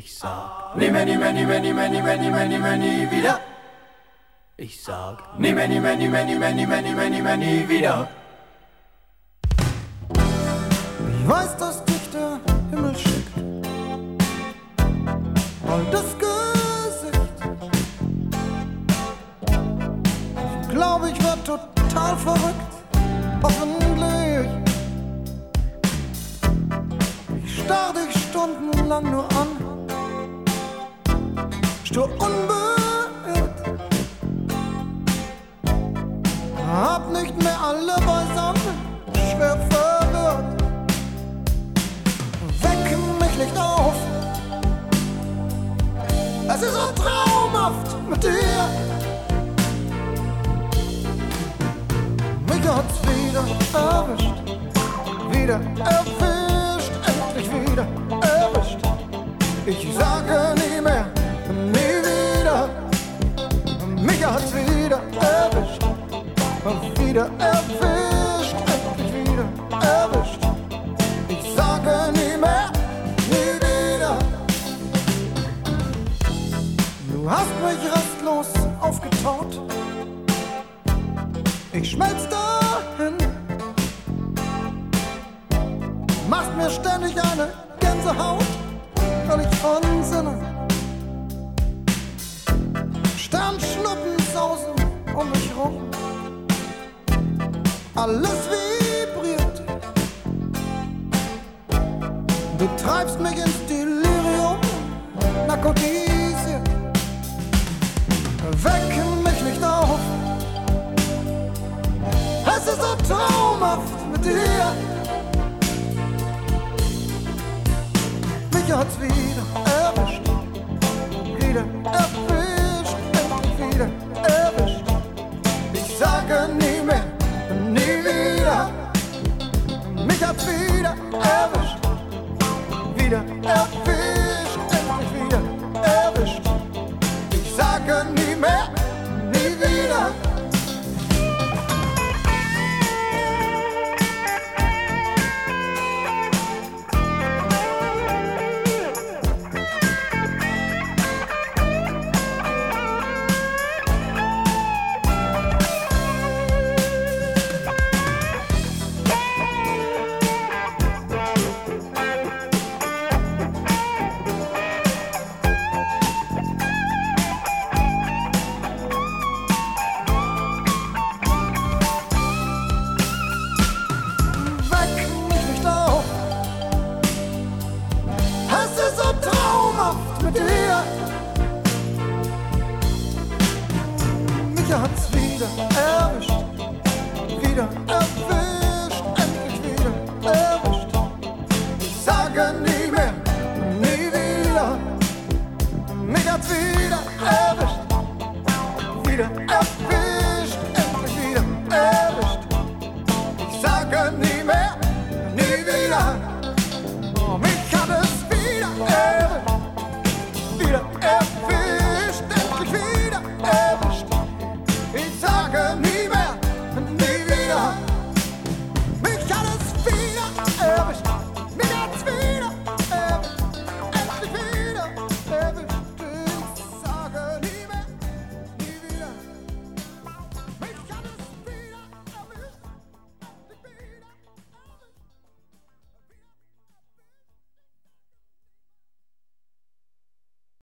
Ich sag nie mehr, nie mehr, nie mehr, nie mehr, nie mehr, nie mehr, nie mehr, nie wieder. Ich sag nie mehr, nie mehr, nie mehr, nie mehr, nie mehr, nie mehr, nie mehr, nie wieder. Ich weiß, dass dich der Himmel schickt, all das Gesicht. Ich glaube, ich werd total verrückt, hoffentlich. Ich starr dich stundenlang nur an, stur unbeirrt, hab nicht mehr alle beisammen, schwer verwirrt. Weck mich nicht auf, es ist so traumhaft mit dir. Mich hat's wieder erwischt, wieder erwischt, endlich wieder erwischt. Ich sage nie mehr, nie wieder. Mich hat's wieder erwischt, wieder erwischt, endlich wieder erwischt. Ich sage nie mehr, nie wieder. Du hast mich rastlos aufgetaut, ich schmelz dahin, machst mir ständig eine Gänsehaut, völlig von Sinnen. Sternschnuppen sausen um mich rum, alles vibriert. Du treibst mich ins Delirium, narkotisiert. Weck mich nicht auf, es ist so traumhaft mit dir. Mich hat's wieder erwischt, wieder erwischt, endlich wieder erwischt. Ich sage nie mehr, nie wieder. Mich hat's wieder erwischt, wieder erwischt, endlich wieder erwischt. Ich sage nie mehr, nie wieder. Mit dir. Mich hat's wieder